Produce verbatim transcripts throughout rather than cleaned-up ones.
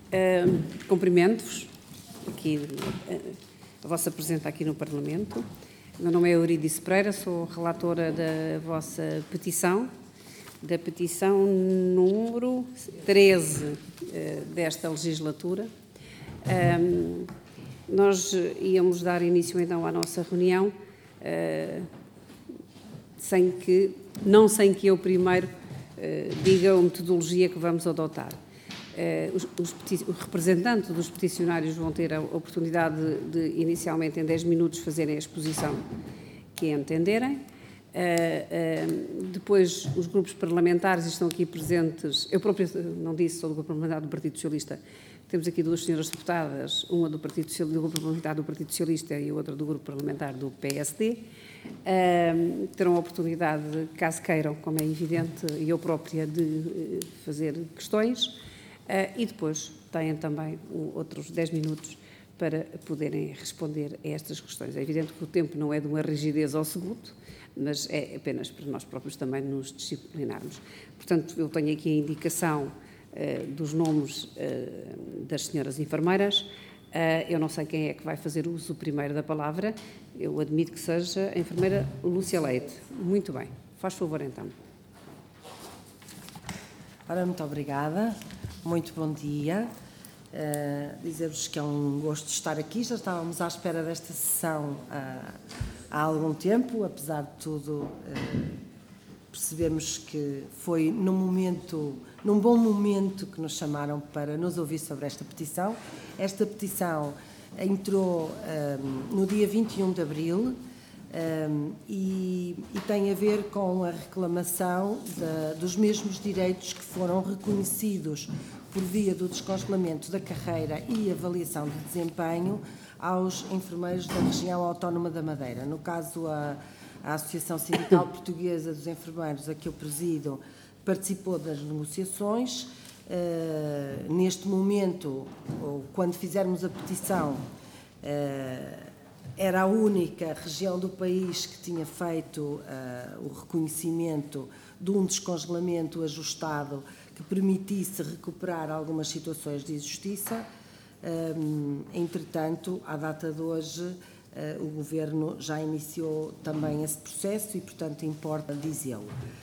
Uh, Cumprimento-vos aqui, uh, a vossa presença aqui no Parlamento. O meu nome é Eurídice Pereira, sou relatora da vossa petição, da petição número treze uh, desta legislatura. Um, nós íamos dar início então à nossa reunião, uh, sem que, não sem que eu primeiro uh, diga a metodologia que vamos adotar. Uh, os, os, os representantes dos peticionários vão ter a oportunidade de, de, inicialmente, em dez minutos, fazerem a exposição que entenderem. Uh, uh, depois, os grupos parlamentares estão aqui presentes. Eu próprio não disse, sou do grupo parlamentar do Partido Socialista. Temos aqui duas senhoras deputadas, uma do, Partido, do grupo parlamentar do Partido Socialista e outra do grupo parlamentar do P S D. Uh, terão a oportunidade, caso queiram, como é evidente, e eu própria, de uh, fazer questões. Uh, e depois têm também um, outros dez minutos para poderem responder a estas questões. É evidente que o tempo não é de uma rigidez ao segundo, mas é apenas para nós próprios também nos disciplinarmos. Portanto, eu tenho aqui a indicação uh, dos nomes uh, das senhoras enfermeiras. Uh, eu não sei quem é que vai fazer uso primeiro da palavra. Eu admito que seja a enfermeira Lúcia Leite. Muito bem. Faz favor, então. Ora, muito obrigada. Muito bom dia. Uh, dizer-vos que é um gosto estar aqui. Já estávamos à espera desta sessão uh, há algum tempo, apesar de tudo, uh, percebemos que foi num momento, num bom momento que nos chamaram para nos ouvir sobre esta petição. Esta petição entrou um, no dia vinte e um de abril um, e, e tem a ver com a reclamação de, dos mesmos direitos que foram reconhecidos por via do descongelamento da carreira e avaliação de desempenho aos enfermeiros da região autónoma da Madeira. No caso, a, a Associação Sindical Portuguesa dos Enfermeiros, a que eu presido, participou das negociações. Uh, neste momento, ou quando fizermos a petição, uh, era a única região do país que tinha feito uh, o reconhecimento de um descongelamento ajustado que permitisse recuperar algumas situações de injustiça. Um, entretanto, à data de hoje, uh, o Governo já iniciou também esse processo e, portanto, importa dizê-lo.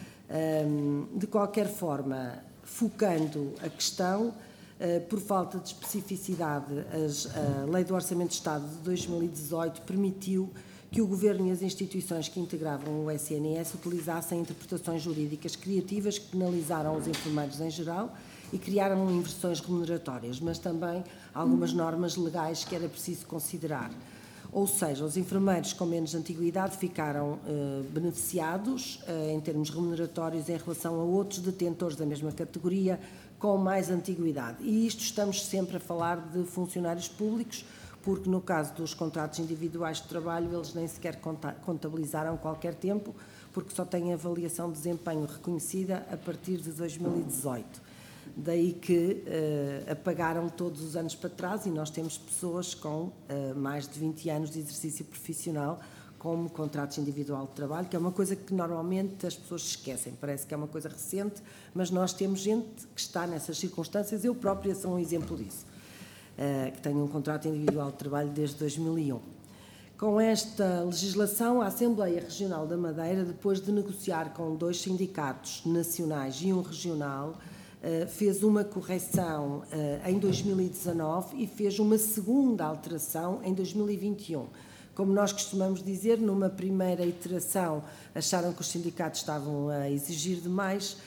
Um, de qualquer forma, focando a questão, uh, por falta de especificidade, as, a Lei do Orçamento de Estado de dois mil e dezoito permitiu que o Governo e as instituições que integravam o S N S utilizassem interpretações jurídicas criativas que penalizaram os enfermeiros em geral e criaram inversões remuneratórias, mas também algumas normas legais que era preciso considerar. Ou seja, os enfermeiros com menos antiguidade ficaram eh, beneficiados eh, em termos remuneratórios em relação a outros detentores da mesma categoria com mais antiguidade. E isto estamos sempre a falar de funcionários públicos, porque no caso dos contratos individuais de trabalho eles nem sequer contabilizaram qualquer tempo, porque só têm avaliação de desempenho reconhecida a partir de dois mil e dezoito. Daí que uh, apagaram todos os anos para trás e nós temos pessoas com uh, mais de vinte anos de exercício profissional como contratos individual de trabalho, que é uma coisa que normalmente as pessoas se esquecem, parece que é uma coisa recente, mas nós temos gente que está nessas circunstâncias, eu própria sou um exemplo disso. Uh, que tem um contrato individual de trabalho desde dois mil e um. Com esta legislação, a Assembleia Regional da Madeira, depois de negociar com dois sindicatos nacionais e um regional, uh, fez uma correção uh, em dois mil e dezanove e fez uma segunda alteração em dois mil e vinte e um. Como nós costumamos dizer, numa primeira iteração acharam que os sindicatos estavam a exigir demais,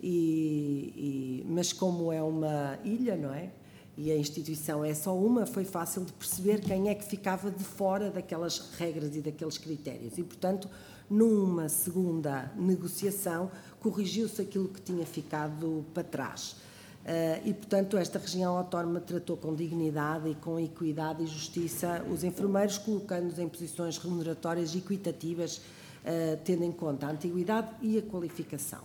e, e, mas como é uma ilha, não é? E a instituição é só uma, foi fácil de perceber quem é que ficava de fora daquelas regras e daqueles critérios. E, portanto, numa segunda negociação, corrigiu-se aquilo que tinha ficado para trás. E, portanto, esta região autónoma tratou com dignidade e com equidade e justiça os enfermeiros, colocando-os em posições remuneratórias equitativas, tendo em conta a antiguidade e a qualificação.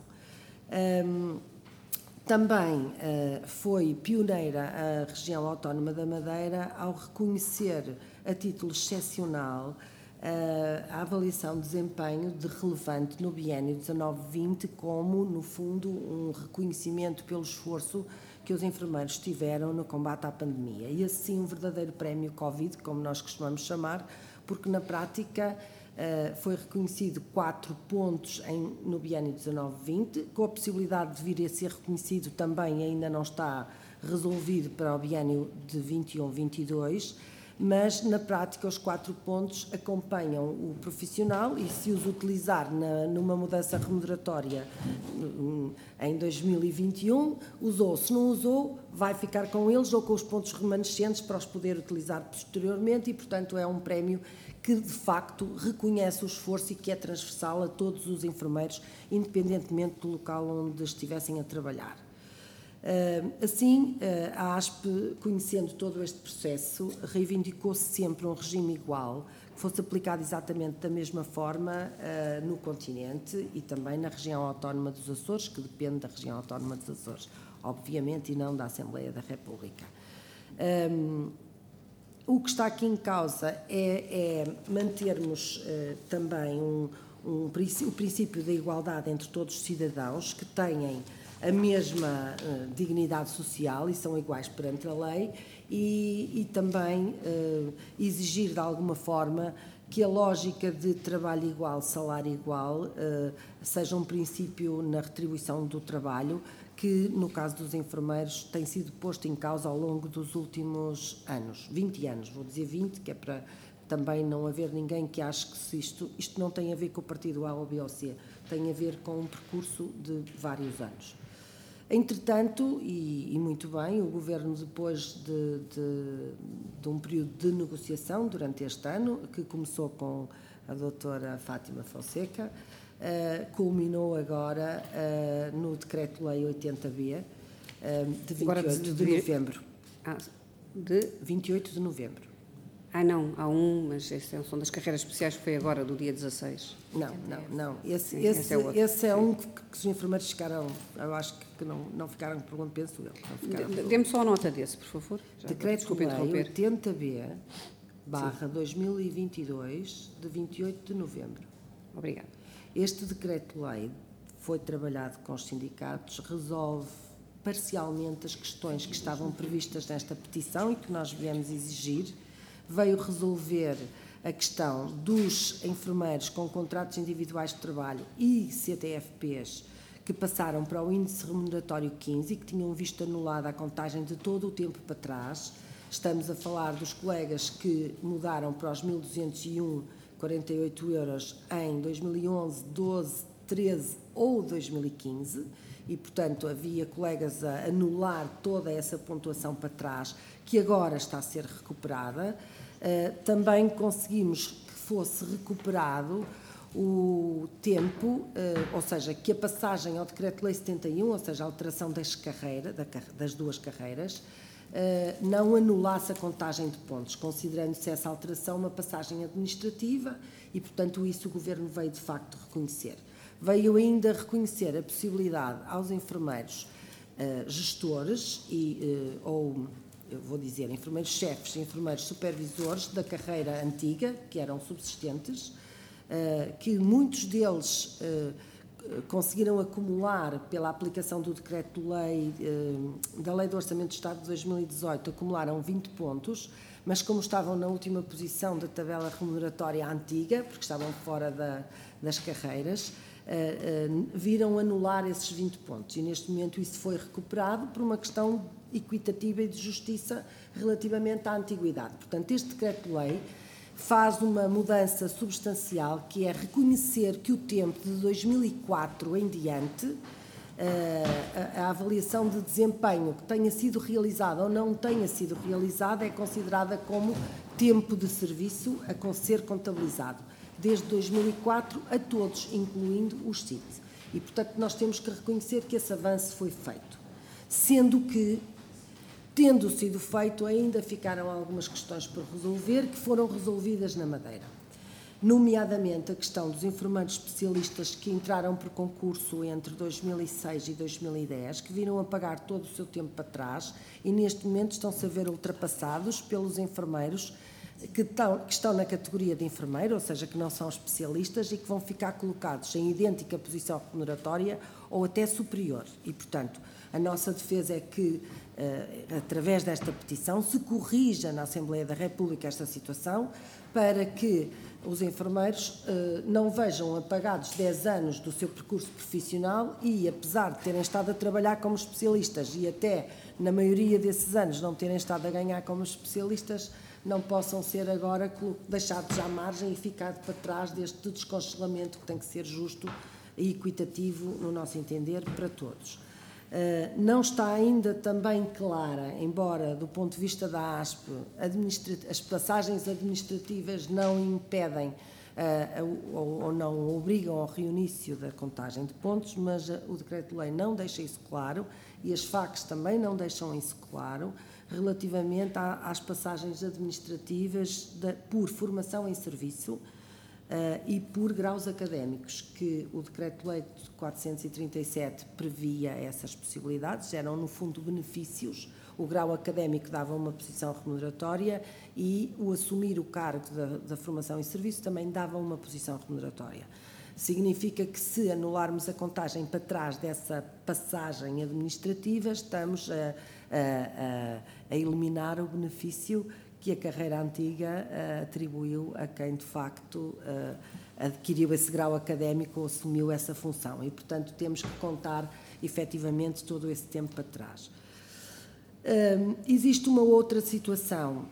Também uh, foi pioneira a região autónoma da Madeira ao reconhecer a título excepcional uh, a avaliação de desempenho de relevante no biénio dezanove vinte como, no fundo, um reconhecimento pelo esforço que que os enfermeiros tiveram no combate à pandemia. E assim um verdadeiro prémio Covid, como nós costumamos chamar, porque na prática foi reconhecido quatro pontos em, no biênio dezanove vinte, com a possibilidade de vir a ser reconhecido também, ainda não está resolvido para o biênio de vinte e um vinte e dois, mas na prática os quatro pontos acompanham o profissional e se os utilizar na, numa mudança remuneratória em dois mil e vinte e um, usou. Se não usou, vai ficar com eles ou com os pontos remanescentes para os poder utilizar posteriormente e, portanto, é um prémio que, de facto, reconhece o esforço e que é transversal a todos os enfermeiros, independentemente do local onde estivessem a trabalhar. Assim, a A S P, conhecendo todo este processo, reivindicou-se sempre um regime igual, que fosse aplicado exatamente da mesma forma no continente e também na região autónoma dos Açores, que depende da região autónoma dos Açores, obviamente, e não da Assembleia da República. O que está aqui em causa é, é mantermos também um, um, o princípio da igualdade entre todos os cidadãos que têm a mesma uh, dignidade social e são iguais perante a lei e, e também uh, exigir de alguma forma que a lógica de trabalho igual, salário igual, uh, seja um princípio na retribuição do trabalho que, no caso dos enfermeiros, tem sido posto em causa ao longo dos últimos anos, vinte anos, vou dizer vinte, que é para também não haver ninguém que ache que se isto, isto não tem a ver com o partido A ou B ou C, tem a ver com um percurso de vários anos. Entretanto, e, e muito bem, o Governo, depois de, de, de um período de negociação durante este ano, que começou com a doutora Fátima Fonseca, uh, culminou agora uh, no Decreto-Lei oitenta B, uh, de vinte e oito de novembro. Ah, de? vinte e oito de novembro. Ah, não, há um, mas este são das carreiras especiais que foi agora, do dia dezasseis. Não, não, não. Esse, Sim, esse, esse é, outro. esse é um que, que os enfermeiros ficaram, eu acho que não, não ficaram por onde penso eu. Dê-me só a nota desse, por favor. Decreto-Lei oitenta B, barra dois mil e vinte e dois, de vinte e oito de novembro. Obrigada. Este decreto-lei foi trabalhado com os sindicatos, resolve parcialmente as questões que estavam previstas nesta petição e que nós viemos exigir, veio resolver a questão dos enfermeiros com contratos individuais de trabalho e C T F Ps que passaram para o índice remuneratório quinze e que tinham visto anulada a contagem de todo o tempo para trás. Estamos a falar dos colegas que mudaram para os mil duzentos e um vírgula quarenta e oito euros em dois mil e onze, doze, treze ou dois mil e quinze e, portanto, havia colegas a anular toda essa pontuação para trás que agora está a ser recuperada. Uh, também conseguimos que fosse recuperado o tempo, uh, ou seja, que a passagem ao Decreto-Lei setenta e um, ou seja, a alteração das, carreira, da, das duas carreiras, uh, não anulasse a contagem de pontos, considerando-se essa alteração uma passagem administrativa e, portanto, isso o Governo veio de facto reconhecer. Veio ainda reconhecer a possibilidade aos enfermeiros uh, gestores e, uh, ou eu vou dizer, enfermeiros chefes e enfermeiros supervisores da carreira antiga, que eram subsistentes, que muitos deles conseguiram acumular, pela aplicação do Decreto-Lei, da Lei do Orçamento do Estado de dois mil e dezoito, acumularam vinte pontos, mas como estavam na última posição da tabela remuneratória antiga, porque estavam fora da, das carreiras, viram anular esses vinte pontos e neste momento isso foi recuperado por uma questão equitativa e de justiça relativamente à antiguidade. Portanto, este decreto-lei faz uma mudança substancial que é reconhecer que o tempo de dois mil e quatro em diante, a, a avaliação de desempenho que tenha sido realizada ou não tenha sido realizada é considerada como tempo de serviço a ser contabilizado, desde dois mil e quatro a todos, incluindo os C I T. E, portanto, nós temos que reconhecer que esse avanço foi feito. Sendo que, tendo sido feito, ainda ficaram algumas questões por resolver, que foram resolvidas na Madeira. Nomeadamente a questão dos enfermeiros especialistas que entraram por concurso entre dois mil e seis e dois mil e dez, que viram a pagar todo o seu tempo para trás e neste momento estão-se a ver ultrapassados pelos enfermeiros que estão, que estão na categoria de enfermeiro, ou seja, que não são especialistas e que vão ficar colocados em idêntica posição remuneratória ou até superior. E, portanto, a nossa defesa é que, através desta petição, se corrija na Assembleia da República esta situação, para que os enfermeiros não vejam apagados dez anos do seu percurso profissional e, apesar de terem estado a trabalhar como especialistas e até, na maioria desses anos, não terem estado a ganhar como especialistas, não possam ser agora deixados à margem e ficar para trás deste descongelamento que tem que ser justo e equitativo, no nosso entender, para todos. Uh, não está ainda também clara, embora do ponto de vista da A S P, as passagens administrativas não impedem uh, ou, ou não obrigam ao reinício da contagem de pontos, mas uh, o Decreto-Lei não deixa isso claro e as F A Cs também não deixam isso claro relativamente à, às passagens administrativas de, por formação em serviço Uh, e por graus académicos, que o Decreto-Lei quatrocentos e trinta e sete previa essas possibilidades, eram no fundo benefícios, o grau académico dava uma posição remuneratória e o assumir o cargo da, da formação em serviço também dava uma posição remuneratória. Significa que se anularmos a contagem para trás dessa passagem administrativa, estamos a, a, a, a eliminar o benefício que a carreira antiga uh, atribuiu a quem, de facto, uh, adquiriu esse grau académico ou assumiu essa função. E, portanto, temos que contar, efetivamente, todo esse tempo para trás. Uh, existe uma outra situação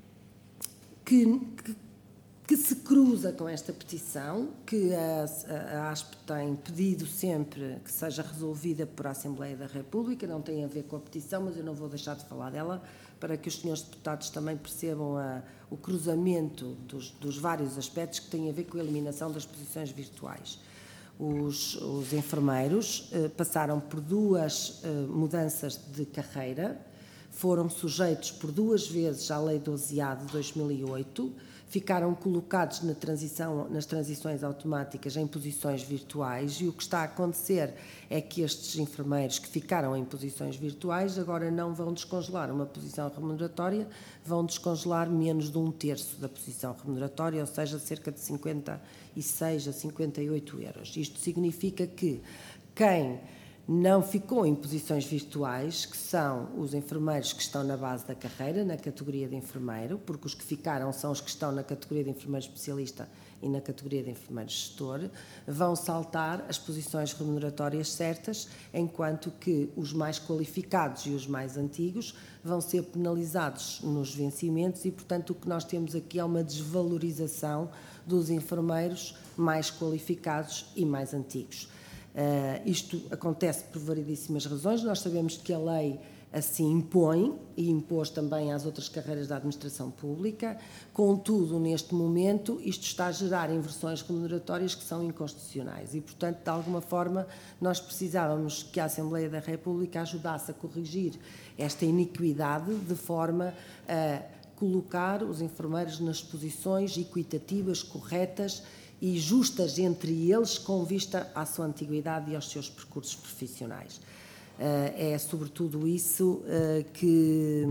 que, que, que se cruza com esta petição, que a, a A S P tem pedido sempre que seja resolvida por a Assembleia da República, não tem a ver com a petição, mas eu não vou deixar de falar dela, para que os senhores deputados também percebam a, o cruzamento dos, dos vários aspectos que têm a ver com a eliminação das posições virtuais. Os, os enfermeiros eh, passaram por duas eh, mudanças de carreira, foram sujeitos por duas vezes à Lei doze A de dois mil e oito, ficaram colocados na transição, nas transições automáticas em posições virtuais e o que está a acontecer é que estes enfermeiros que ficaram em posições virtuais agora não vão descongelar uma posição remuneratória, vão descongelar menos de um terço da posição remuneratória, ou seja, cerca de cinquenta e seis a cinquenta e oito euros. Isto significa que quem não ficou em posições virtuais, que são os enfermeiros que estão na base da carreira, na categoria de enfermeiro, porque os que ficaram são os que estão na categoria de enfermeiro especialista e na categoria de enfermeiro gestor, vão saltar as posições remuneratórias certas, enquanto que os mais qualificados e os mais antigos vão ser penalizados nos vencimentos e, portanto, o que nós temos aqui é uma desvalorização dos enfermeiros mais qualificados e mais antigos. Uh, isto acontece por variedíssimas razões. Nós sabemos que a lei assim impõe e impôs também às outras carreiras da administração pública. Contudo, neste momento, isto está a gerar inversões remuneratórias que são inconstitucionais e, portanto, de alguma forma, nós precisávamos que a Assembleia da República ajudasse a corrigir esta iniquidade de forma a colocar os enfermeiros nas posições equitativas, corretas e justas entre eles, com vista à sua antiguidade e aos seus percursos profissionais. É sobretudo isso que,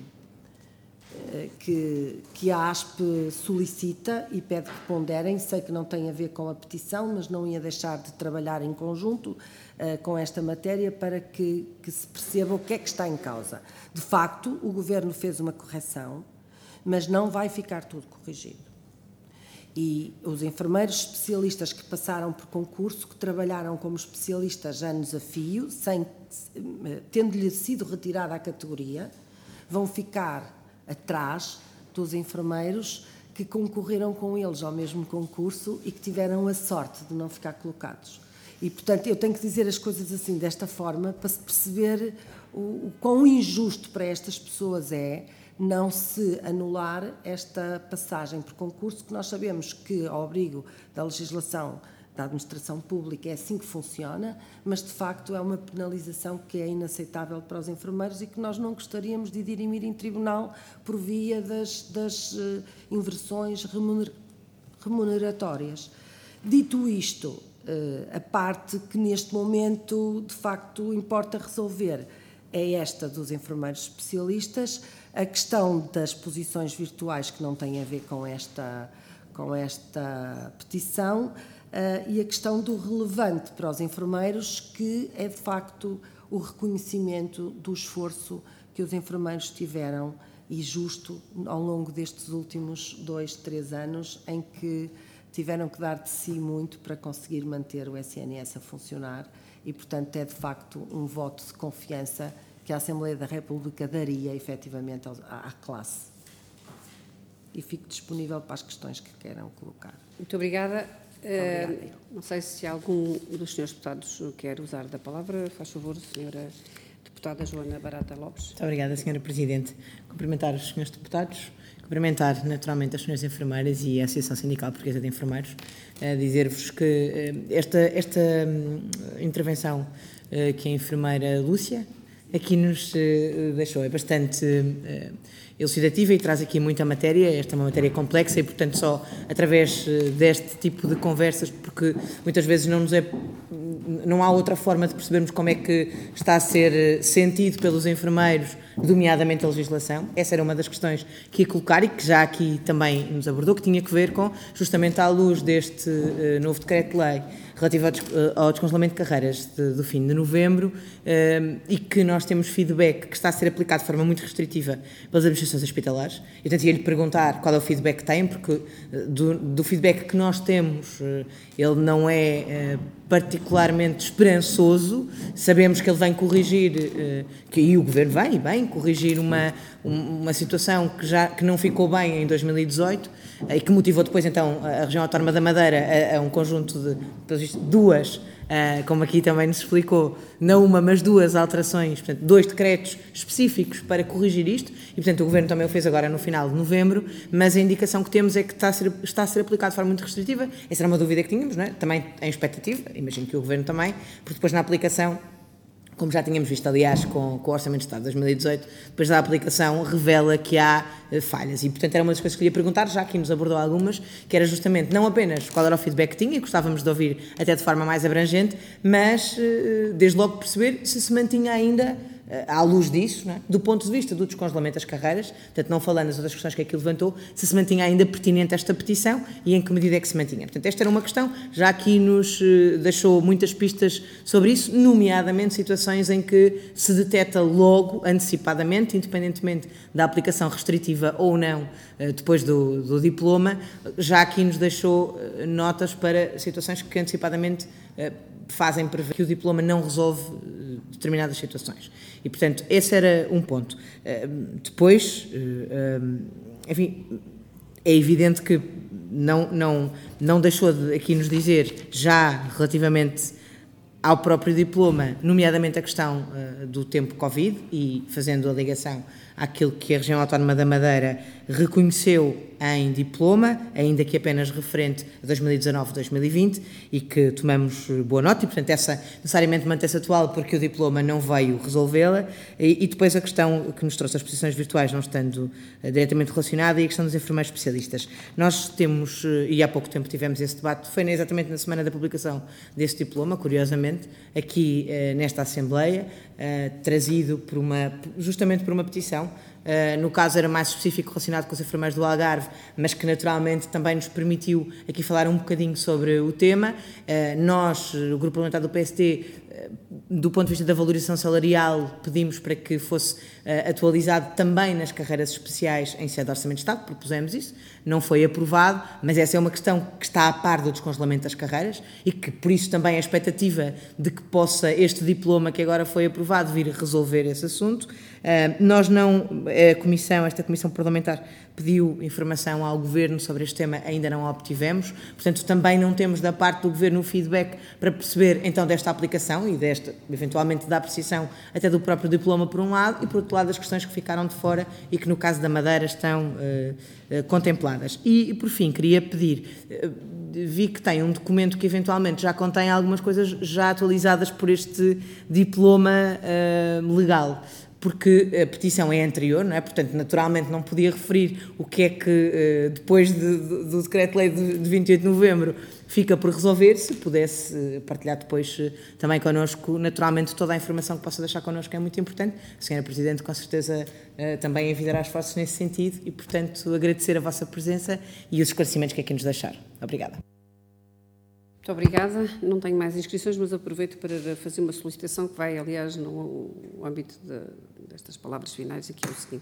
que, que a A S P solicita e pede que ponderem. Sei que não tem a ver com a petição, mas não ia deixar de trabalhar em conjunto com esta matéria para que, que se perceba o que é que está em causa. De facto, o Governo fez uma correção, mas não vai ficar tudo corrigido. E os enfermeiros especialistas que passaram por concurso, que trabalharam como especialistas anos a fio, sem, tendo-lhe sido retirada a categoria, vão ficar atrás dos enfermeiros que concorreram com eles ao mesmo concurso e que tiveram a sorte de não ficar colocados. E, portanto, eu tenho que dizer as coisas assim, desta forma, para se perceber o, o quão injusto para estas pessoas é não se anular esta passagem por concurso, que nós sabemos que, ao abrigo da legislação da administração pública, é assim que funciona, mas, de facto, é uma penalização que é inaceitável para os enfermeiros e que nós não gostaríamos de dirimir em tribunal por via das, das uh, inversões remuner, remuneratórias. Dito isto, uh, a parte que, neste momento, de facto, importa resolver é esta dos enfermeiros especialistas. A questão das posições virtuais, que não tem a ver com esta, com esta petição, e a questão do relevante para os enfermeiros, que é de facto o reconhecimento do esforço que os enfermeiros tiveram, e justo, ao longo destes últimos dois, três anos, em que tiveram que dar de si muito para conseguir manter o S N S a funcionar, e, portanto, é de facto um voto de confiança que a Assembleia da República daria, efetivamente, à classe. E fico disponível para as questões que queiram colocar. Muito obrigada. Obrigada. Uh, não sei se algum dos senhores deputados quer usar da palavra. Faz favor, senhora deputada Joana Barata Lopes. Muito obrigada, senhora Presidente. Cumprimentar os senhores deputados, cumprimentar naturalmente as senhoras enfermeiras e a Associação Sindical Portuguesa de Enfermeiros, uh, dizer-vos que uh, esta, esta um, intervenção uh, que a enfermeira Lúcia aqui nos uh, deixou é bastante uh, elucidativa e traz aqui muita matéria. Esta é uma matéria complexa e, portanto, só através uh, deste tipo de conversas, porque muitas vezes não nos é, não há outra forma de percebermos como é que está a ser sentido pelos enfermeiros, nomeadamente a legislação. Essa era uma das questões que ia colocar e que já aqui também nos abordou, que tinha que ver com, justamente à luz deste uh, novo decreto-lei relativo ao, des ao descongelamento de carreiras de, do fim de novembro, uh, e que nós temos feedback que está a ser aplicado de forma muito restritiva pelas administrações hospitalares. E, portanto, ia-lhe perguntar qual é o feedback que tem, porque uh, do, do feedback que nós temos, uh, ele não é uh, particularmente esperançoso. Sabemos que ele vem corrigir, uh, que e o Governo vem, e bem, corrigir uma, uma situação que, já, que não ficou bem em dois mil e dezoito, uh, e que motivou depois, então, a Região Autónoma da Madeira a, a um conjunto de duas, uh, como aqui também nos explicou, não uma, mas duas alterações, portanto, dois decretos específicos para corrigir isto, e, portanto, o Governo também o fez agora no final de novembro, mas a indicação que temos é que está a ser, está a ser aplicado de forma muito restritiva. Essa era uma dúvida que tínhamos, não é? Também em expectativa, imagino que o Governo também, porque depois na aplicação, como já tínhamos visto, aliás, com, com o Orçamento de Estado de dois mil e dezoito, depois da aplicação revela que há uh, falhas. E, portanto, era uma das coisas que queria perguntar, já que nos abordou algumas, que era justamente não apenas qual era o feedback que tinha, e gostávamos de ouvir até de forma mais abrangente, mas, uh, desde logo, perceber se se mantinha ainda, uh, à luz disso, não é? Do ponto de vista do descongelamento das carreiras, portanto, não falando das outras questões que aqui levantou, se se mantinha ainda pertinente esta petição e em que medida é que se mantinha. Portanto, esta era uma questão, já aqui nos uh, deixou muitas pistas sobre isso, nomeadamente situações em que se detecta logo, antecipadamente, independentemente da aplicação restritiva ou não, uh, depois do, do diploma, já aqui nos deixou uh, notas para situações que antecipadamente uh, fazem prever que o diploma não resolve uh, determinadas situações. E, portanto, esse era um ponto. Uh, depois, uh, um, enfim, é evidente que não, não, não deixou de aqui nos dizer, já relativamente ao próprio diploma, nomeadamente a questão uh, do tempo Covid, e fazendo a ligação àquilo que a Região Autónoma da Madeira reconheceu em diploma, ainda que apenas referente a dois mil e dezanove a dois mil e vinte, e que tomamos boa nota, e, portanto, essa necessariamente mantém-se atual porque o diploma não veio resolvê-la, e, e depois a questão que nos trouxe as posições virtuais não estando uh, diretamente relacionada, e a questão dos enfermeiros especialistas. Nós temos, uh, e há pouco tempo tivemos esse debate, foi exatamente na semana da publicação desse diploma, curiosamente, aqui uh, nesta Assembleia, uh, trazido por uma, justamente por uma petição. Uh, no caso era mais específico relacionado com os enfermeiros do Algarve, mas que naturalmente também nos permitiu aqui falar um bocadinho sobre o tema. Uh, nós, o Grupo Parlamentar do P S D, uh, do ponto de vista da valorização salarial, pedimos para que fosse uh, atualizado também nas carreiras especiais em sede de Orçamento de Estado, propusemos isso, não foi aprovado, mas essa é uma questão que está a par do descongelamento das carreiras e que por isso também a expectativa de que possa este diploma que agora foi aprovado vir resolver esse assunto. Uh, nós não, a comissão, esta comissão parlamentar pediu informação ao Governo sobre este tema, ainda não a obtivemos, portanto também não temos da parte do Governo o feedback para perceber então desta aplicação e desta, eventualmente da apreciação até do próprio diploma por um lado, e por outro lado as questões que ficaram de fora e que no caso da Madeira estão uh, uh, contempladas. E, e por fim queria pedir, uh, vi que tem um documento que eventualmente já contém algumas coisas já atualizadas por este diploma uh, legal, porque a petição é anterior, não é? Portanto, naturalmente não podia referir o que é que, depois de, de, do decreto-lei de, de vinte e oito de novembro, fica por resolver. Se pudesse partilhar depois também connosco, naturalmente, toda a informação que possa deixar connosco é muito importante. A senhora Presidente, com certeza, também envidará esforços nesse sentido e, portanto, agradecer a vossa presença e os esclarecimentos que aqui nos deixaram. Obrigada. Muito obrigada. Não tenho mais inscrições, mas aproveito para fazer uma solicitação que vai, aliás, no âmbito de, destas palavras finais, aqui é o seguinte.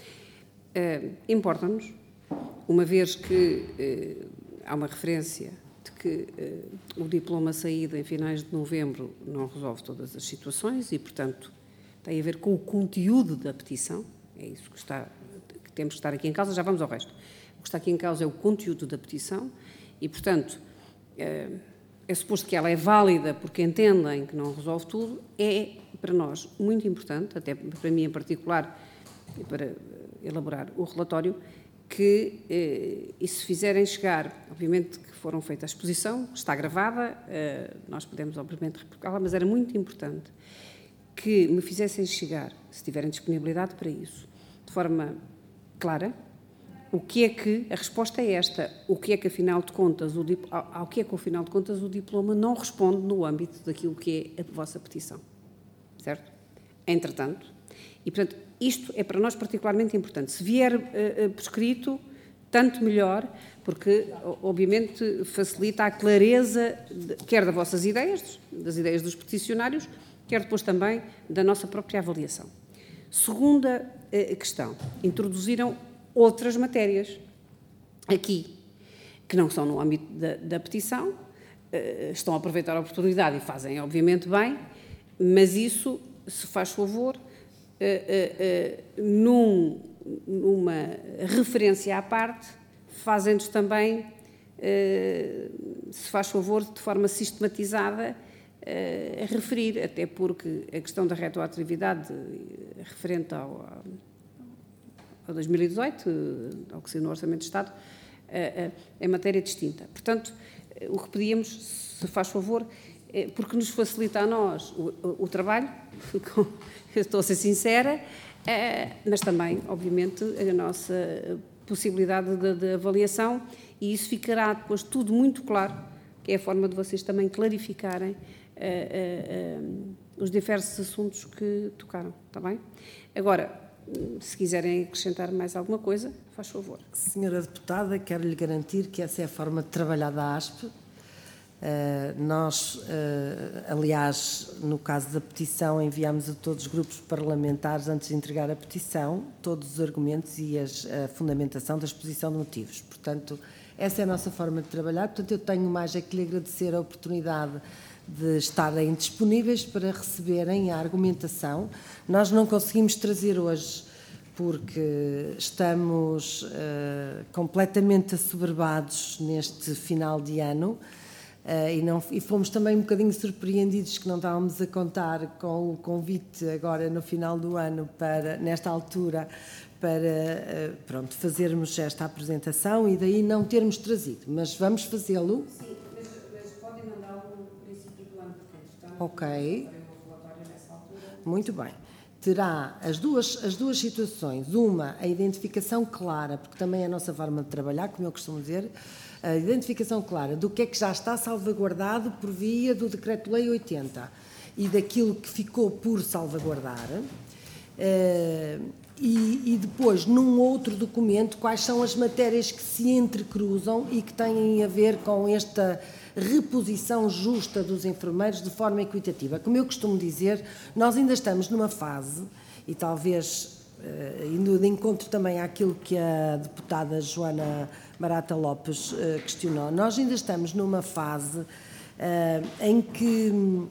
Uh, Importa-nos, uma vez que uh, há uma referência de que uh, o diploma saído em finais de novembro não resolve todas as situações e, portanto, tem a ver com o conteúdo da petição, é isso que, está, que temos que estar aqui em causa, já vamos ao resto. O que está aqui em causa é o conteúdo da petição e, portanto, uh, é suposto que ela é válida porque entendem que não resolve tudo, é para nós muito importante, até para mim em particular, e para elaborar o relatório, que, eh, e se fizerem chegar, obviamente que foram feitas a exposição, está gravada, eh, nós podemos obviamente replicá-la, mas era muito importante que me fizessem chegar, se tiverem disponibilidade para isso, de forma clara, o que é que, a resposta é esta, o que é que afinal de contas, o, ao, ao que é que afinal de contas o diploma não responde no âmbito daquilo que é a vossa petição, certo? Entretanto, e portanto, isto é para nós particularmente importante. Se vier uh, por escrito, tanto melhor, porque obviamente facilita a clareza, de, quer das vossas ideias, das ideias dos peticionários, quer depois também da nossa própria avaliação. Segunda uh, questão, introduziram outras matérias aqui, que não são no âmbito da, da petição, uh, estão a aproveitar a oportunidade e fazem obviamente bem, mas isso, se faz favor, Uh, uh, uh, num, numa referência à parte, fazem-nos também, uh, se faz favor, de forma sistematizada, uh, a referir, até porque a questão da retroatividade uh, referente ao, ao dois mil e dezoito, uh, ao que saiu no Orçamento de Estado, uh, uh, é matéria distinta. Portanto, uh, o que pedíamos, se faz favor, é porque nos facilita a nós o, o, o trabalho, estou a ser sincera, mas também, obviamente, a nossa possibilidade de, de avaliação, e isso ficará depois tudo muito claro, que é a forma de vocês também clarificarem uh, uh, uh, os diversos assuntos que tocaram, está bem? Agora, se quiserem acrescentar mais alguma coisa, faz favor. Senhora Deputada, quero-lhe garantir que essa é a forma de trabalhar da A S P. Uh, nós, uh, aliás, no caso da petição, enviámos a todos os grupos parlamentares, antes de entregar a petição, todos os argumentos e as, a fundamentação da exposição de motivos. Portanto, essa é a nossa forma de trabalhar. Portanto, eu tenho mais a que lhe agradecer a oportunidade de estarem disponíveis para receberem a argumentação. Nós não conseguimos trazer hoje porque estamos uh, completamente assoberbados neste final de ano. Uh, e, não, e fomos também um bocadinho surpreendidos que não estávamos a contar com o convite agora no final do ano, para, nesta altura, para uh, pronto, fazermos esta apresentação e daí não termos trazido, mas vamos fazê-lo. Sim, mas, mas podem mandá-lo no princípio do ano, portanto, está. Ok. Muito bem. Terá as duas, as duas situações. Uma, a identificação clara, porque também é a nossa forma de trabalhar, como eu costumo dizer, a identificação clara do que é que já está salvaguardado por via do Decreto-Lei oitenta e daquilo que ficou por salvaguardar, e, e depois, num outro documento, quais são as matérias que se entrecruzam e que têm a ver com esta reposição justa dos enfermeiros de forma equitativa. Como eu costumo dizer, nós ainda estamos numa fase, e talvez uh, indo de encontro também àquilo que a deputada Joana Marata Lopes uh, questionou, nós ainda estamos numa fase uh, em que uh,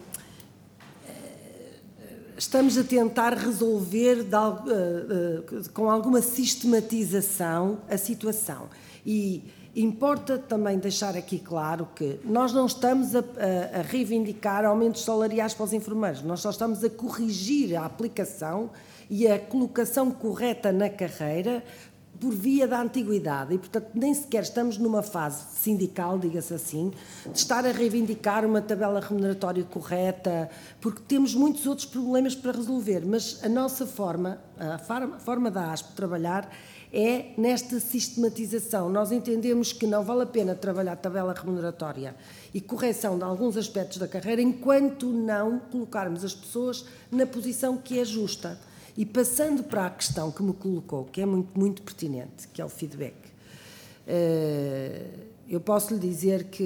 estamos a tentar resolver de, uh, uh, com alguma sistematização a situação. E importa também deixar aqui claro que nós não estamos a, a, a reivindicar aumentos salariais para os enfermeiros, nós só estamos a corrigir a aplicação e a colocação correta na carreira por via da antiguidade e, portanto, nem sequer estamos numa fase sindical, diga-se assim, de estar a reivindicar uma tabela remuneratória correta, porque temos muitos outros problemas para resolver, mas a nossa forma, a forma da A S P de trabalhar é nesta sistematização. Nós entendemos que não vale a pena trabalhar tabela remuneratória e correção de alguns aspectos da carreira enquanto não colocarmos as pessoas na posição que é justa. E passando para a questão que me colocou, que é muito, muito pertinente, que é o feedback, eu posso lhe dizer que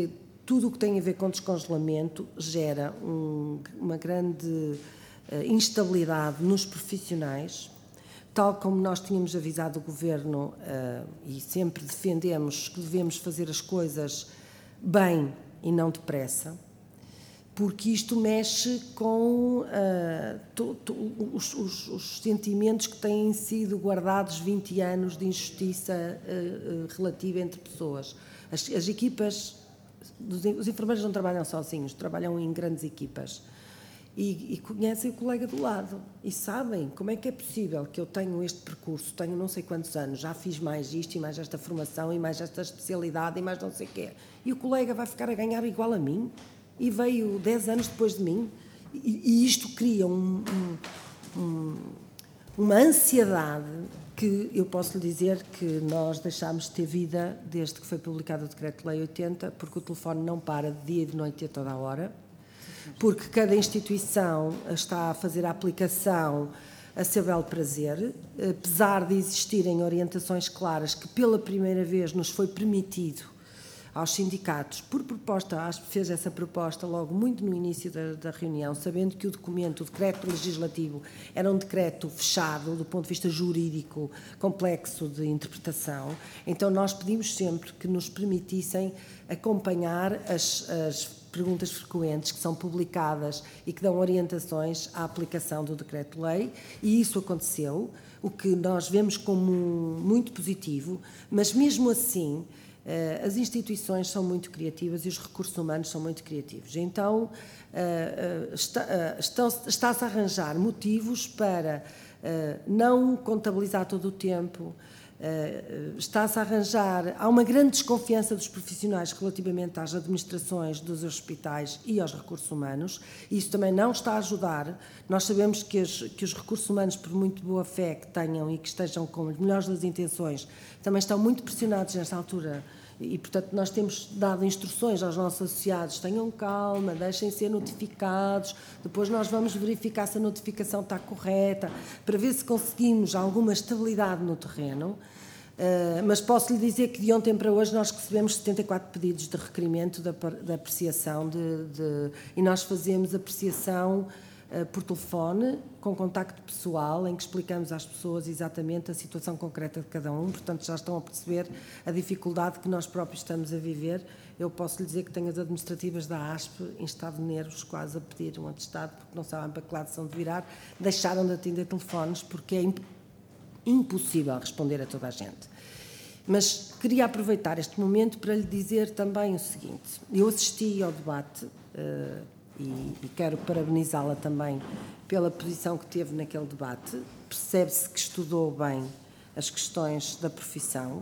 tudo o que tem a ver com descongelamento gera um, uma grande uh, instabilidade nos profissionais, tal como nós tínhamos avisado o Governo uh, e sempre defendemos que devemos fazer as coisas bem e não depressa, porque isto mexe com uh, to, to, os, os, os sentimentos que têm sido guardados vinte anos de injustiça uh, uh, relativa entre pessoas. As, as equipas, os enfermeiros não trabalham sozinhos, trabalham em grandes equipas e, e conhecem o colega do lado e sabem como é que é possível que eu tenho este percurso, tenho não sei quantos anos, já fiz mais isto e mais esta formação e mais esta especialidade e mais não sei o quê, e o colega vai ficar a ganhar igual a mim? E veio dez anos depois de mim, e, e isto cria um, um, um, uma ansiedade que eu posso lhe dizer que nós deixámos de ter vida desde que foi publicado o Decreto-Lei oitenta, porque o telefone não para de dia e de noite e a toda a hora, porque cada instituição está a fazer a aplicação a seu belo prazer, apesar de existirem orientações claras que pela primeira vez nos foi permitido aos sindicatos, por proposta, a ASP fez essa proposta logo muito no início da, da reunião, sabendo que o documento, o decreto legislativo, era um decreto fechado, do ponto de vista jurídico, complexo de interpretação, então nós pedimos sempre que nos permitissem acompanhar as, as perguntas frequentes que são publicadas e que dão orientações à aplicação do decreto-lei, e isso aconteceu, o que nós vemos como muito positivo, mas mesmo assim, as instituições são muito criativas e os recursos humanos são muito criativos. Então, está, está-se a arranjar motivos para não contabilizar todo o tempo, está-se a arranjar... Há uma grande desconfiança dos profissionais relativamente às administrações dos hospitais e aos recursos humanos, e isso também não está a ajudar. Nós sabemos que os, que os recursos humanos, por muito boa fé que tenham e que estejam com as melhores das intenções, também estão muito pressionados nesta altura e, portanto, nós temos dado instruções aos nossos associados, tenham calma, deixem ser notificados, depois nós vamos verificar se a notificação está correta, para ver se conseguimos alguma estabilidade no terreno. Uh, mas posso lhe dizer que de ontem para hoje nós recebemos setenta e quatro pedidos de requerimento da, da apreciação de, de, e nós fazemos apreciação uh, por telefone, com contacto pessoal, em que explicamos às pessoas exatamente a situação concreta de cada um, portanto já estão a perceber a dificuldade que nós próprios estamos a viver. Eu posso lhe dizer que tenho as administrativas da ASP em estado de nervos, quase a pedir um atestado, porque não sabem para que lado são de virar, deixaram de atender telefones porque é imp- impossível responder a toda a gente. Mas queria aproveitar este momento para lhe dizer também o seguinte: eu assisti ao debate uh, e, e quero parabenizá-la também pela posição que teve naquele debate. Percebe-se que estudou bem as questões da profissão,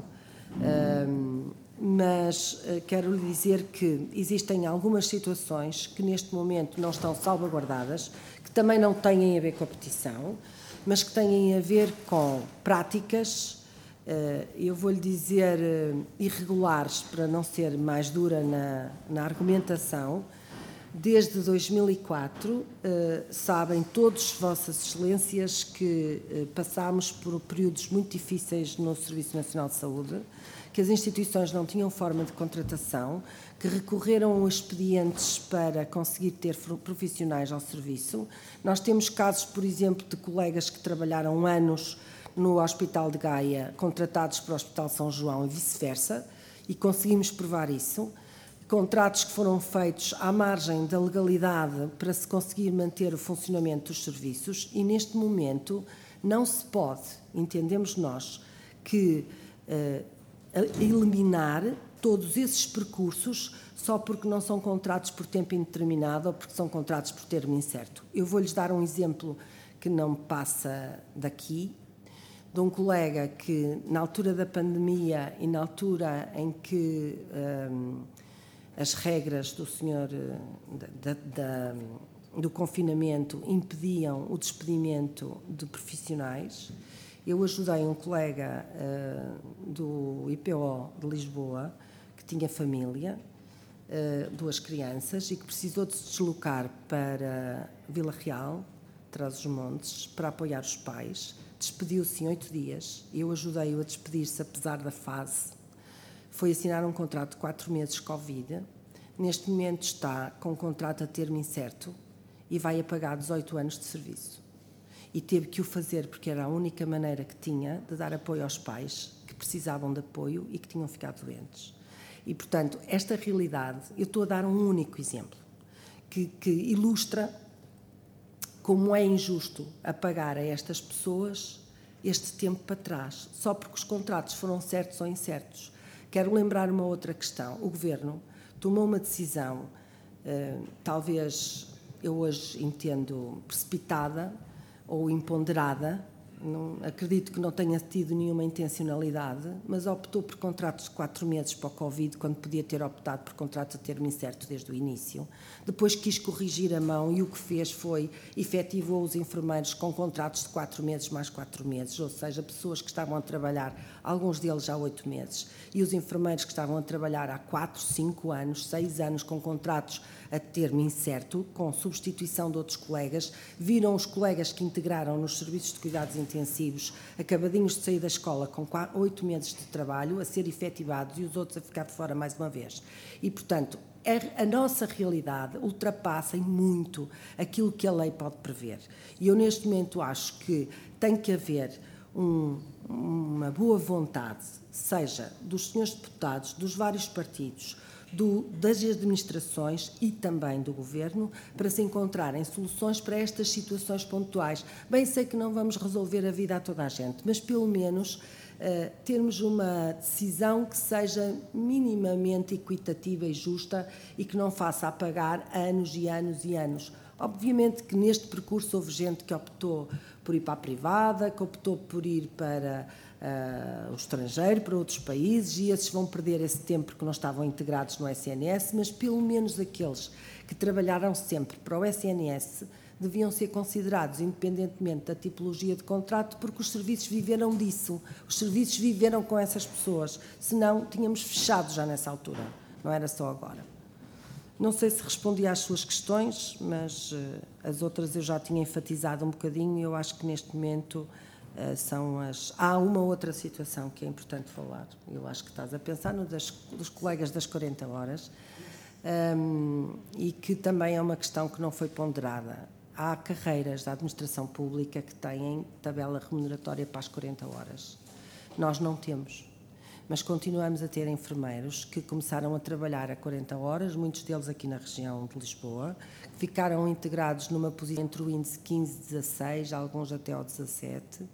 uh, mas uh, quero lhe dizer que existem algumas situações que neste momento não estão salvaguardadas, que também não têm a ver com a petição, mas que têm a ver com práticas, eu vou-lhe dizer irregulares, para não ser mais dura na, na argumentação. Desde dois mil e quatro, sabem todos, Vossas Excelências, que passámos por períodos muito difíceis no Serviço Nacional de Saúde, que as instituições não tinham forma de contratação, que recorreram a expedientes para conseguir ter profissionais ao serviço. Nós temos casos, por exemplo, de colegas que trabalharam anos no Hospital de Gaia, contratados para o Hospital São João e vice-versa, e conseguimos provar isso. Contratos que foram feitos à margem da legalidade para se conseguir manter o funcionamento dos serviços, e neste momento não se pode, entendemos nós, que uh, eliminar todos esses percursos só porque não são contratos por tempo indeterminado ou porque são contratos por termo incerto. Eu vou-lhes dar um exemplo que não me passa daqui, de um colega que, na altura da pandemia e na altura em que um, as regras do senhor da, da, do confinamento impediam o despedimento de profissionais, eu ajudei um colega uh, do I P O de Lisboa, que tinha família, uh, duas crianças, e que precisou de se deslocar para Vila Real, Trás-os-Montes, para apoiar os pais. Despediu-se em oito dias, eu ajudei-o a despedir-se apesar da fase. Foi assinar um contrato de quatro meses Covid, neste momento está com um contrato a termo incerto e vai a pagar dezoito anos de serviço. E teve que o fazer porque era a única maneira que tinha de dar apoio aos pais que precisavam de apoio e que tinham ficado doentes. E, portanto, esta realidade, eu estou a dar um único exemplo, que, que ilustra como é injusto apagar a estas pessoas este tempo para trás, só porque os contratos foram certos ou incertos. Quero lembrar uma outra questão. O Governo tomou uma decisão, eh, talvez eu hoje entendo precipitada ou imponderada, não, acredito que não tenha tido nenhuma intencionalidade, mas optou por contratos de quatro meses para o Covid, quando podia ter optado por contratos a termo incerto desde o início. Depois quis corrigir a mão e o que fez foi efetivou os enfermeiros com contratos de quatro meses mais quatro meses, ou seja, pessoas que estavam a trabalhar, alguns deles já há oito meses, e os enfermeiros que estavam a trabalhar há quatro, cinco anos, seis anos com contratos a termo incerto, com substituição de outros colegas, viram os colegas que integraram nos serviços de cuidados intensivos, acabadinhos de sair da escola com oito meses de trabalho, a ser efetivados e os outros a ficar de fora mais uma vez. E, portanto, a nossa realidade ultrapassa em muito aquilo que a lei pode prever. E eu, neste momento, acho que tem que haver um, uma boa vontade, seja dos senhores deputados, dos vários partidos, Do, das administrações e também do Governo, para se encontrarem soluções para estas situações pontuais. Bem, sei que não vamos resolver a vida a toda a gente, mas pelo menos uh, termos uma decisão que seja minimamente equitativa e justa e que não faça apagar anos e anos e anos. Obviamente que neste percurso houve gente que optou por ir para a privada, que optou por ir para uh, o estrangeiro, para outros países, e esses vão perder esse tempo porque não estavam integrados no S N S, mas pelo menos aqueles que trabalharam sempre para o S N S deviam ser considerados, independentemente da tipologia de contrato, porque os serviços viveram disso, os serviços viveram com essas pessoas, senão tínhamos fechado já nessa altura, não era só agora. Não sei se respondi às suas questões, mas uh, as outras eu já tinha enfatizado um bocadinho e eu acho que neste momento uh, são as... Há uma outra situação que é importante falar. Eu acho que estás a pensar no das, dos colegas das quarenta horas um, e que também é uma questão que não foi ponderada. Há carreiras da administração pública que têm tabela remuneratória para as quarenta horas. Nós não temos. Mas continuamos a ter enfermeiros que começaram a trabalhar a quarenta horas, muitos deles aqui na região de Lisboa, que ficaram integrados numa posição entre o índice quinze e dezasseis, alguns até ao dezassete,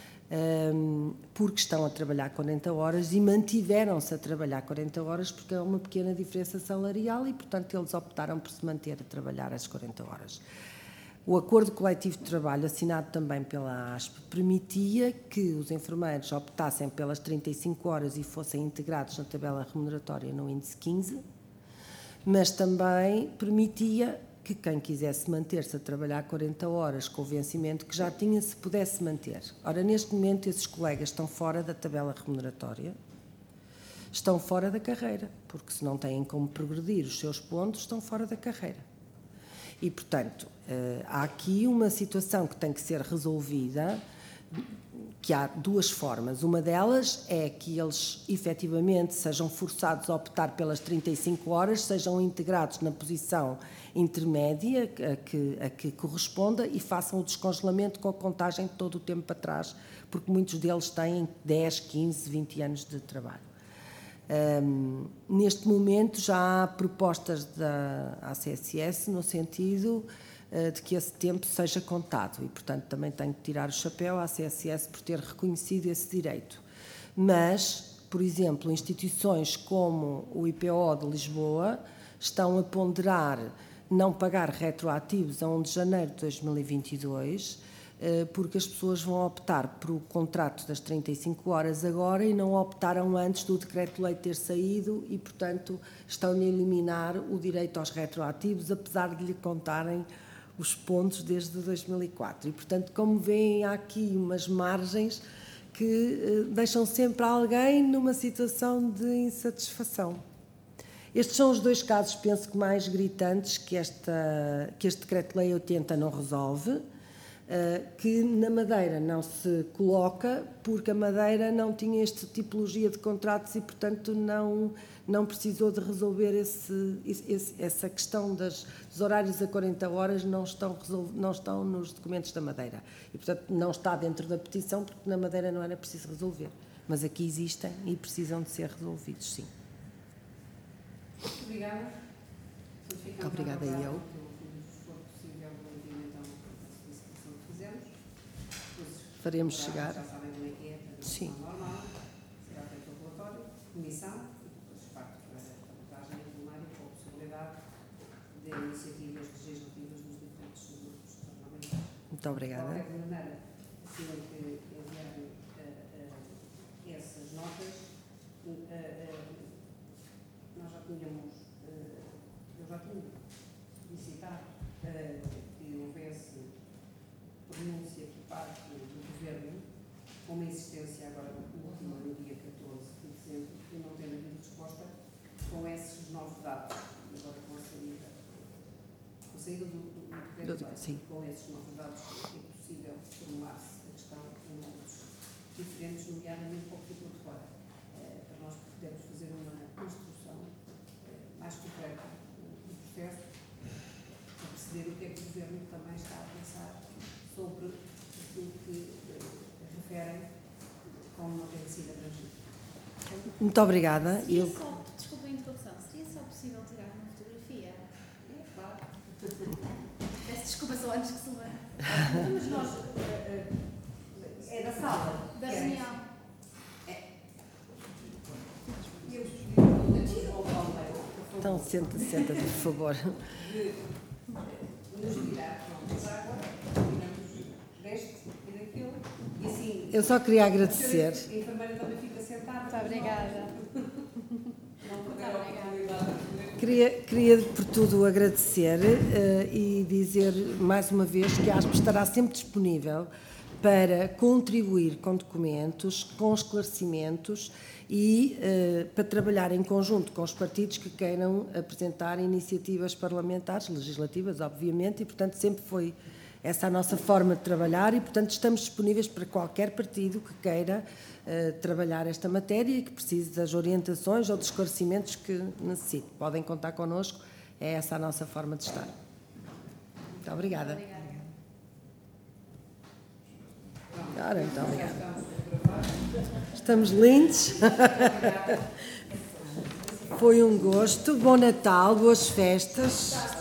porque estão a trabalhar quarenta horas e mantiveram-se a trabalhar quarenta horas porque há uma pequena diferença salarial e, portanto, eles optaram por se manter a trabalhar as quarenta horas. O acordo coletivo de trabalho, assinado também pela A S P, permitia que os enfermeiros optassem pelas trinta e cinco horas e fossem integrados na tabela remuneratória no índice quinze, mas também permitia que quem quisesse manter-se a trabalhar quarenta horas com o vencimento que já tinha, se pudesse manter. Ora, neste momento, esses colegas estão fora da tabela remuneratória, estão fora da carreira, porque se não têm como progredir os seus pontos, estão fora da carreira. E, portanto, há aqui uma situação que tem que ser resolvida, que há duas formas. Uma delas é que eles, efetivamente, sejam forçados a optar pelas trinta e cinco horas, sejam integrados na posição intermédia a que, a que corresponda e façam o descongelamento com a contagem de todo o tempo para trás, porque muitos deles têm dez, quinze, vinte anos de trabalho. Um, neste momento já há propostas da A C S S no sentido uh, de que esse tempo seja contado e, portanto, também tenho que tirar o chapéu à A C S S por ter reconhecido esse direito. Mas, por exemplo, instituições como o I P O de Lisboa estão a ponderar não pagar retroativos a primeiro de janeiro de dois mil e vinte e dois, porque as pessoas vão optar por o contrato das trinta e cinco horas agora e não optaram antes do decreto-lei ter saído e, portanto, estão a eliminar o direito aos retroativos, apesar de lhe contarem os pontos desde dois mil e quatro. E, portanto, como veem, há aqui umas margens que deixam sempre alguém numa situação de insatisfação. Estes são os dois casos, penso que mais gritantes, que, esta, que este decreto-lei oitenta não resolve. que na Madeira não se coloca porque a Madeira não tinha esta tipologia de contratos e, portanto, não, não precisou de resolver esse, esse, essa questão das, dos horários a quarenta horas, não estão, não estão nos documentos da Madeira. E, portanto, não está dentro da petição porque na Madeira não era preciso resolver. Mas aqui existem e precisam de ser resolvidos, sim. Muito obrigada. Obrigada e eu. Faremos chegar. Já sabem como é que é, a Sim. normal, será feito o relatório, comissão, e depois parte para a votagem em plenário com a possibilidade de iniciativas legislativas nos diferentes grupos parlamentares. Muito obrigada. De qualquer maneira, assim que enviarem uh, uh, essas notas, uh, uh, nós já tínhamos, uh, eu já tinha solicitado uh, que houvesse pronúncia por parte do Governo, com uma insistência agora última no dia catorze de dezembro, e não tendo havido resposta com esses novos dados, agora com a saída, com a saída do, do, do decreto, com esses novos dados é possível formular-se a questão em modos diferentes, nomeadamente para o futuro de fora, eh, para nós podermos fazer uma instrução eh, mais concreta do processo, para perceber o que é que o Governo também está a pensar sobre aquilo que eh, referem como não tem sido abrangido. Muito obrigada. Seria Eu... só, desculpa a interrupção, seria só possível tirar uma fotografia? É, claro. Peço desculpa só antes que se levante. Mas nós, eh, eh, é da sala. Da é. reunião. Eu escolhi o Então, senta, senta, por favor. de nos virar para agora, viramos deste e daquele, e assim... Eu só queria agradecer. A enfermeira também fica sentada. Muito obrigada. Não perder a oportunidade de... Queria, queria, por tudo, agradecer uh, e dizer, mais uma vez, que a ASP estará sempre disponível para contribuir com documentos, com esclarecimentos e uh, para trabalhar em conjunto com os partidos que queiram apresentar iniciativas parlamentares, legislativas, obviamente, e, portanto, sempre foi essa a nossa forma de trabalhar e, portanto, estamos disponíveis para qualquer partido que queira uh, trabalhar esta matéria e que precise das orientações ou dos esclarecimentos que necessite. Podem contar connosco, é essa a nossa forma de estar. Muito obrigada. Obrigada. Ora, muito obrigada. Estamos lindos. Foi um gosto. Bom Natal, boas festas.